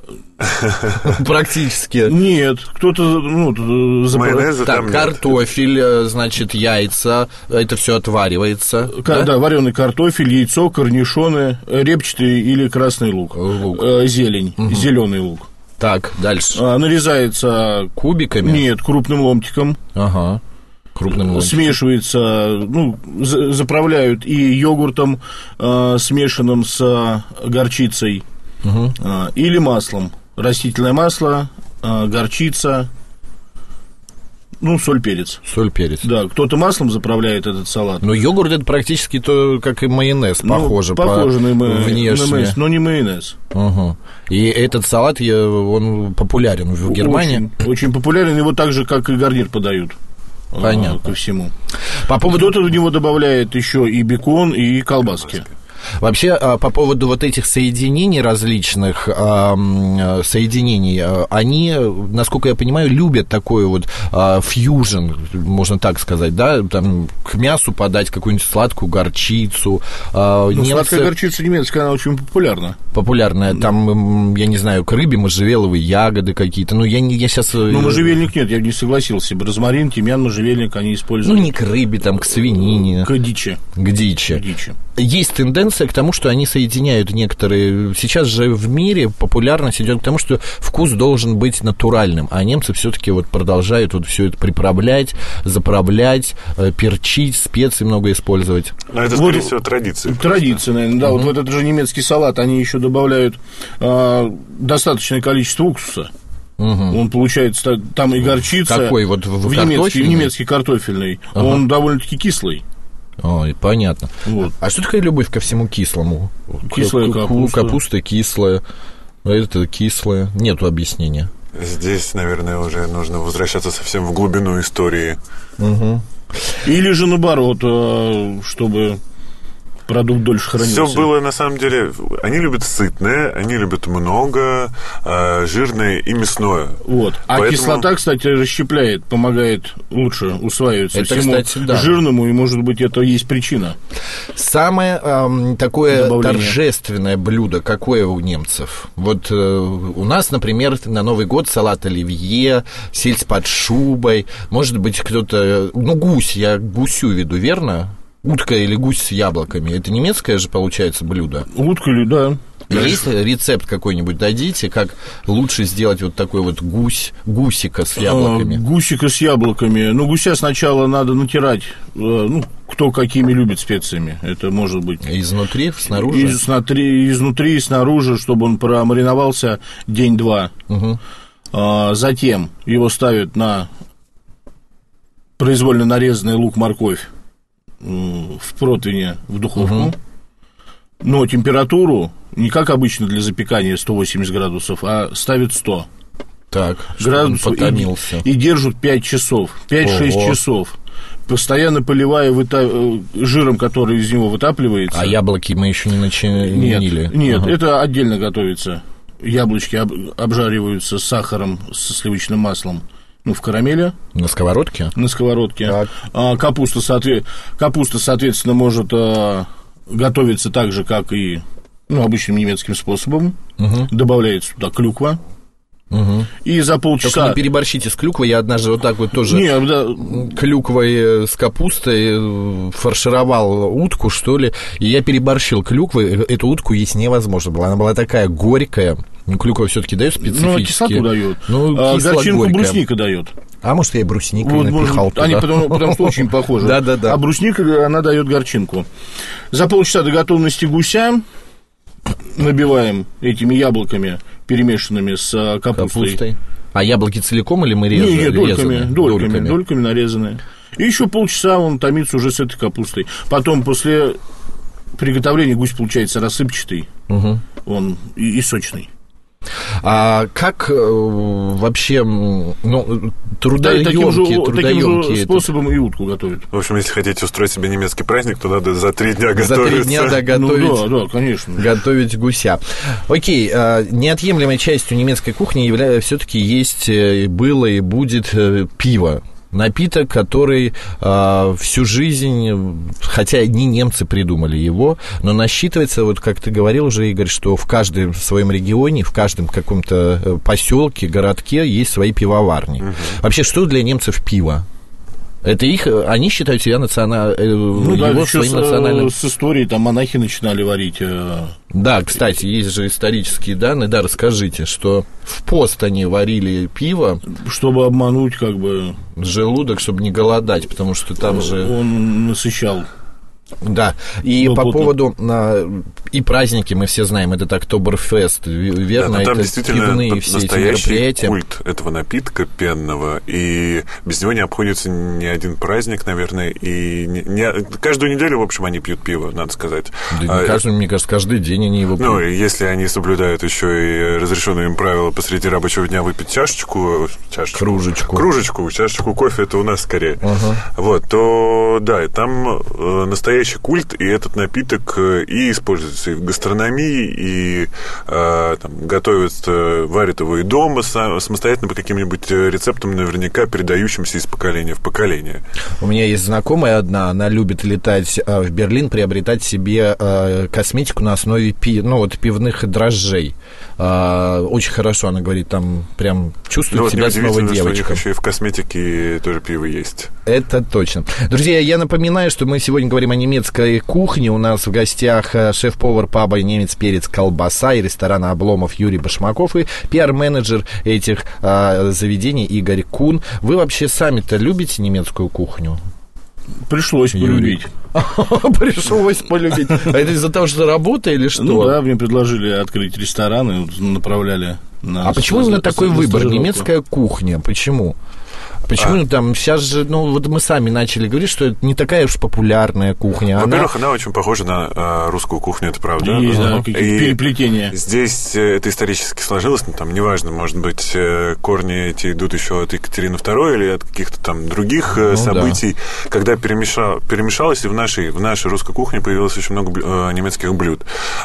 Практически. Нет, кто-то, ну, запро... Так, картофель, значит, яйца, это все отваривается. К- да? да, вареный картофель, яйцо, корнишоны, репчатый или красный лук, лук. Э, зелень, угу. зеленый лук. Так, дальше. А, нарезается кубиками? Нет, крупным ломтиком. Ага. Крупным ломтиком. Смешивается, ну, за- заправляют и йогуртом, э, смешанным с горчицей, Угу. э, или маслом. Растительное масло, э, горчица, ну, соль, перец. Соль, перец. Да, кто-то маслом заправляет этот салат. Но йогурт это практически то, как и майонез, Ну, похоже, похоже по на, ма- внешне. на майонез, но не майонез. Угу. И этот салат, я- он популярен в Германии. Очень, очень популярен, его так же, как и гарнир подают. э, Понятно. Ко всему. По поводу... Кто-то в него добавляет еще и бекон, и колбаски. Вообще, а, по поводу вот этих соединений различных, а, м, соединений, а, они, насколько я понимаю, любят такой вот а, фьюжн, можно так сказать, да, там к мясу подать какую-нибудь сладкую горчицу. А, Ну, немцы- сладкая горчица немецкая, она очень популярна. популярная, там, м, я не знаю, к рыбе можжевеловые ягоды какие-то, ну, я, не, я сейчас... Но можжевельник нет, я бы не согласился бы. Розмарин, тимьян, можжевельник они Ну, используют. не к рыбе, там, к свинине, К дичи. к дичи. К дичи. Есть тенденция к тому, что они соединяют некоторые... Сейчас же в мире популярность идет к тому, что вкус должен быть натуральным, а немцы все-таки вот продолжают вот все это приправлять, заправлять, э, перчить, специи много использовать. Но это, Вот скорее всего, традиция. Традиция, наверное, да. Вот в этот же немецкий салат они еще добавляют а, достаточное количество уксуса. Он получается, там и горчица. Какой? Вот в- в немецкий, в картофельный? немецкий картофельный. Ага. Он довольно-таки кислый. Ой, понятно. Вот. А что такая любовь ко всему кислому? Кислая Ку- ку- капуста. Капуста кислая, а это кислое. Нету объяснения. Здесь, наверное, уже нужно возвращаться совсем в глубину истории. Или же наоборот, а, чтобы продукт дольше хранился. Все было, на самом деле, они любят сытное, они любят много, э, жирное и мясное. Вот. А Поэтому- кислота, кстати, расщепляет, помогает лучше усваиваться Это, всему кстати, да. жирному, и, может быть, это и есть причина. Самое эм, такое Добавление. торжественное блюдо, какое у немцев? Вот э, у нас, например, на Новый год салат оливье, сельдь под шубой, может быть, кто-то... Ну, гусь, я гусю веду, верно? Утка или гусь с яблоками. Это немецкое же, получается, блюдо. Утка ли, да. Есть рецепт какой-нибудь дадите, как лучше сделать вот такой вот гусь, гусика с яблоками? А, Гусика с яблоками. Ну, гуся сначала надо натирать, э, ну, кто какими любит специями. Это может быть Изнутри, снаружи? изнутри, изнутри и снаружи, чтобы он промариновался день-два. Угу. А, затем его ставят на произвольно нарезанный лук, морковь м, в противне в духовку. Угу. Но температуру не как обычно для запекания сто восемьдесят градусов, а ставят сто Так, чтобы он градусов и, потомился. и держат пять часов, пять-шесть Ого. часов, постоянно поливая выта... э, жиром, который из него вытапливается. А яблоки мы еще не начинили? Нет, нет, это отдельно готовится. Яблочки об- обжариваются с сахаром, со сливочным маслом, ну, в карамели На сковородке? на сковородке. Так. А, капуста, соотве- капуста, соответственно, может а, готовиться так же, как и ну, обычным немецким способом. Угу. Добавляется туда клюква. Угу. И за Только полчаса... не переборщите с клюквой. Я однажды вот так вот тоже Не, да, клюквой с капустой э, фаршировал утку, что ли, и я переборщил клюквой. Эту утку есть невозможно было. Она была такая горькая. Ну, клюква все-таки дает специфически. ну, кислоту дает. Ну, а, горчинку кисло-горькая. брусника дает. А может, я и брусникой Вот, напихал может, туда. они потому, потому что очень похожи. Да-да-да. А брусника, она дает горчинку. За полчаса до готовности гуся набиваем этими яблоками, перемешанными с а, капустой. Капустой. А яблоки целиком или мы резали? Не, не, дольками, резаны? дольками, дольками нарезанные. И еще полчаса он томится уже с этой капустой. Потом, после приготовления, гусь получается рассыпчатый, Угу. он и, и сочный. А как э, вообще, м, ну, Да, и трудоемкий, таким же, таким трудоемкий же этот- способом и утку готовят. В общем, если хотите устроить себе немецкий праздник, то надо за три дня За готовиться. три дня, да, готовить. Ну да, да, конечно. Готовить гуся. Окей, а, неотъемлемой частью немецкой кухни явля... все-таки есть, э, было и будет э, пиво. Напиток, который э, всю жизнь, хотя не немцы придумали его, но насчитывается, вот как ты говорил уже, Игорь, что в каждом своем регионе, в каждом каком-то поселке, городке есть свои пивоварни. Угу. Вообще, что для немцев пиво? Это их, они считают себя националь... ну, его да, своим с, национальным... с историей, там монахи начинали варить. Да, кстати, есть же исторические данные, да, расскажите, что в пост они варили пиво. Чтобы обмануть, как бы... желудок, чтобы не голодать, потому что там же... Он насыщал. Да, и ну, по плотно. поводу а, и праздники, мы все знаем, это Октоберфест, верно, да, там это действительно пивные все эти мероприятия. культ этого напитка пенного, и без него не обходится ни один праздник, наверное, и не, не, каждую неделю, в общем, они пьют пиво, надо сказать. Да, а, каждый, мне кажется, каждый день они его пьют. Ну, если они соблюдают еще и разрешенные им правила посреди рабочего дня выпить чашечку, чашечку кружечку, кружечку, чашечку кофе, это у нас скорее, uh-huh. вот, то, да, и там э, настоящий культ, и этот напиток и используется и в гастрономии, и э, там, готовят, варят его и дома самостоятельно по каким-нибудь рецептам, наверняка передающимся из поколения в поколение. У меня есть знакомая одна, она любит летать э, в Берлин, приобретать себе э, косметику на основе пи, ну, вот, пивных дрожжей. Э, очень хорошо, она говорит, там прям чувствует ну, себя вот снова девочкой. Что у них еще и в косметике тоже пиво есть. Это точно. Друзья, я напоминаю, что мы сегодня говорим о немецкой кухне. У нас в гостях шеф-повар паба «Немец, перец, колбаса» и ресторана «Обломов» Юрий Башмаков и пиар-менеджер этих а, заведений Игорь Кун. Вы вообще сами-то любите немецкую кухню? Пришлось полюбить. Пришлось полюбить. А это из-за того, что работа или что? Ну да, мне предложили открыть рестораны, направляли на... А почему именно такой выбор? Немецкая кухня, почему? Почему а. там сейчас же, ну, вот мы сами начали говорить, что это не такая уж популярная кухня. Во-первых, она... она очень похожа на а, русскую кухню, это правда. Есть, да, какие-то переплетения. Здесь это исторически сложилось, ну, там, неважно, может быть, корни эти идут еще от Екатерины второй или от каких-то там других ну, событий, да. когда перемешал, перемешалось, и в нашей, в нашей русской кухне появилось очень много э, немецких блюд.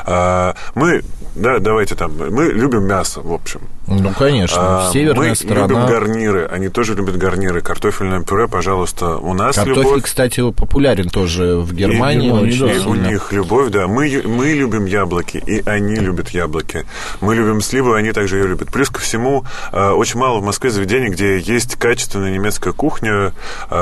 А, мы, да, давайте там, мы любим мясо, в общем. Ну, конечно, а, северная мы страна. Мы любим гарниры, они тоже любят гарниры. Картофельное пюре, пожалуйста, у нас Картофель, любовь. Кстати, популярен тоже в Германии. И, очень и у них любовь, да. Мы, мы любим яблоки, и они любят яблоки. Мы любим сливу, и они также ее любят. Плюс ко всему, очень мало в Москве заведений, где есть качественная немецкая кухня,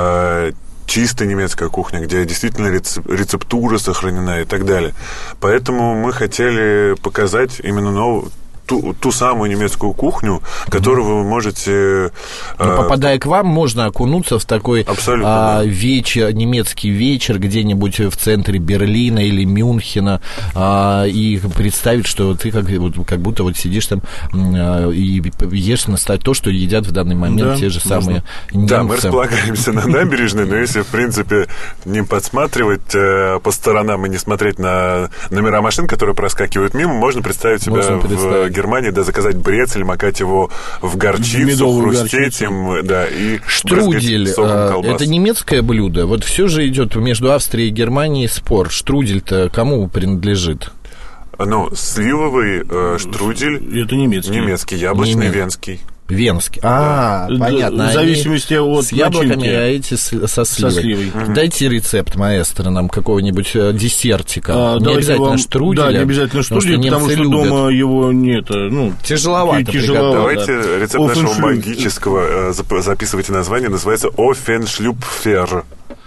чистая немецкая кухня, где действительно рецептура сохранена и так далее. Поэтому мы хотели показать именно новую Ту, ту самую немецкую кухню, которую вы можете... Но, попадая к вам, можно окунуться в такой а, вечер, немецкий вечер где-нибудь в центре Берлина или Мюнхена а, и представить, что ты как, как будто вот сидишь там а, и ешь настать то, что едят в данный момент да, те же самые немцы. Да, мы располагаемся на набережной, но если, в принципе, не подсматривать э, по сторонам и не смотреть на номера машин, которые проскакивают мимо, можно представить себя можно в представить. Германии, да, заказать брецель, макать его в горчицу, в хрустеть им, да, и штрудель, это немецкое блюдо. Вот все же идет между Австрией и Германией спор. Штрудель-то кому принадлежит? Ну, сливовый э, штрудель. Это немецкий. Немецкий, яблочный, Немец... венский. Венский. А, да. понятно. В зависимости от с яблоками, а эти с, со сливой. Со сливой. Mm-hmm. Дайте рецепт, маэстро, нам какого-нибудь десертика. А, не обязательно вам... штруделя. Да, не обязательно штруделя, потому что, потому что дома его нет. Ну, тяжеловато. тяжеловато. Давайте рецепт Офеншлюп. Нашего магического, записывайте название, называется Офеншлюпфер.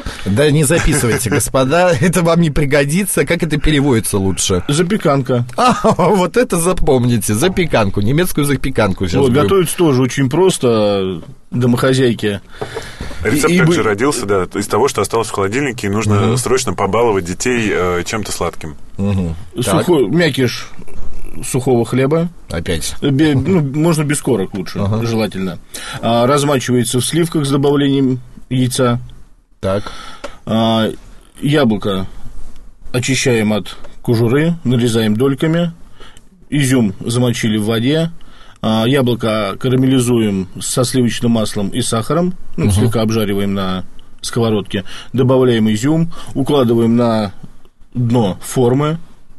Да не записывайте, господа, это вам не пригодится. Как это переводится лучше? Запеканка. А, вот это запомните, запеканку, немецкую запеканку. Сейчас вот, готовится тоже очень просто, домохозяйки. Рецепт и, также и... родился, да, из того, что осталось в холодильнике, и нужно угу. срочно побаловать детей э, чем-то сладким. Угу. Сухой, мякиш сухого хлеба. Опять. Бе, ну, можно без корок лучше, ага. желательно. А, размачивается в сливках с добавлением яйца. Так. А, яблоко очищаем от кожуры, нарезаем дольками. Изюм замочили в воде. А, яблоко карамелизуем со сливочным маслом и сахаром. Ну, угу. слегка обжариваем на сковородке. Добавляем изюм, укладываем на дно формы.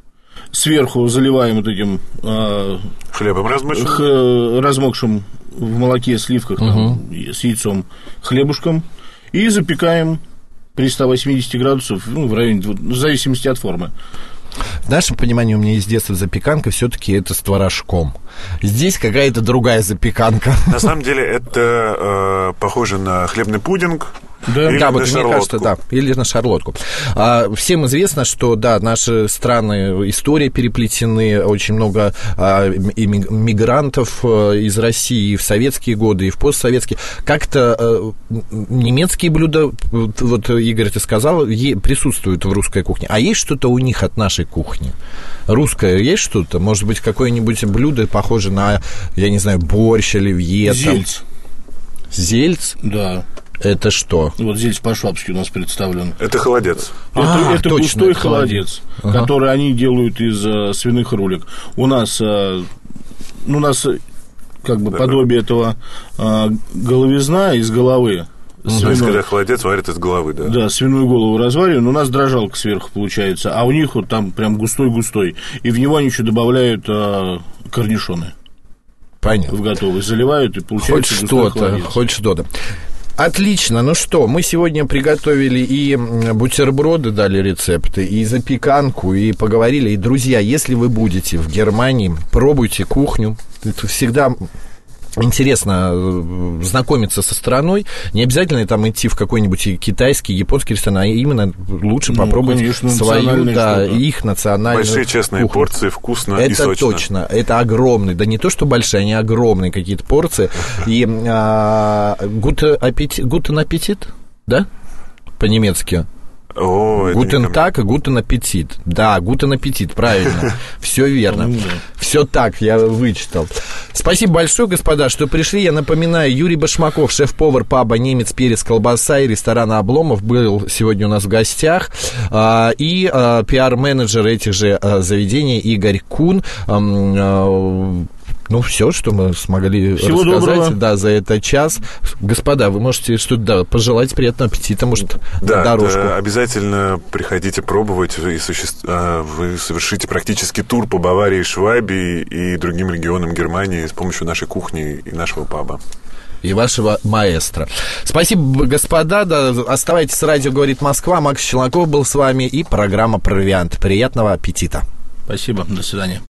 Сверху заливаем вот этим а, хлебом размоченным, х, размокшим в молоке, сливках угу. там, с яйцом хлебушком. И запекаем при ста восьмидесяти градусах, ну, в районе, в зависимости от формы. В нашем понимании, у меня из детства запеканка все-таки это с творожком. Здесь какая-то другая запеканка. На самом деле это э, похоже на хлебный пудинг, Да, Или да, на вот мне шарлотку. кажется, да, или на шарлотку. А, всем известно, что, да, наши страны, история переплетены, очень много а, мигрантов а, из России и в советские годы, и в постсоветские. Как-то а, немецкие блюда, вот, Игорь, ты сказал, е- присутствуют в русской кухне. А есть что-то у них от нашей кухни? Русское есть что-то? Может быть, какое-нибудь блюдо похоже на, я не знаю, борщ, оливье? Зельц. Там. Зельц? Да. Это что? Вот зельц по-швабски у нас представлен. Это холодец. Это, А, это точно, густой это холодец, Ага. который они делают из э, свиных рулек. У нас, э, ну, у нас э, как бы подобие этого э, головизна из головы. То есть, Свиной. когда холодец варят из головы, да. Да, свиную голову развариваем, у нас дрожжалка сверху получается, а у них вот там прям густой-густой. И в него они еще добавляют э, корнишоны Понятно. в готовый, заливают, и Хоть получается густой что-то, холодец. хоть что-то. Отлично, ну что, мы сегодня приготовили и бутерброды, дали рецепты, и запеканку, и поговорили. И, друзья, если вы будете в Германии, пробуйте кухню. Это всегда интересно знакомиться со страной. Не обязательно там идти в какой-нибудь китайский, японский ресторан, а именно лучше Ну, попробовать конечно, свою, национальное да, что-то. их национальную Большие честные кухню. порции, вкусно и Это сочно. точно, это огромные, да не то, что большие, они огромные какие-то порции. И а, гутен аппетит, гутен аппетит, да, по-немецки? О, это Гутен не ко мне. так, гутен аппетит. Да, гутен аппетит, правильно. Все верно. Все так, я вычитал. Спасибо большое, господа, что пришли. Я напоминаю, Юрий Башмаков, шеф-повар паба «Немец, перец, колбаса» и ресторана «Обломов» был сегодня у нас в гостях. А, и а, пиар-менеджер этих же а, заведений Игорь Кун. А, Ну, все, что мы смогли Всего рассказать, доброго. да, за этот час. Господа, вы можете что-то, да, пожелать приятного аппетита, может, Да, на дорожку. да, обязательно приходите пробовать, и суще... а, вы совершите практически тур по Баварии, Швабии и другим регионам Германии с помощью нашей кухни и нашего паба. И вашего маэстро. Спасибо, господа. Да, оставайтесь с радио «Говорит Москва». Макс Челноков был с вами и программа «Провиант». Приятного аппетита. Спасибо, до свидания.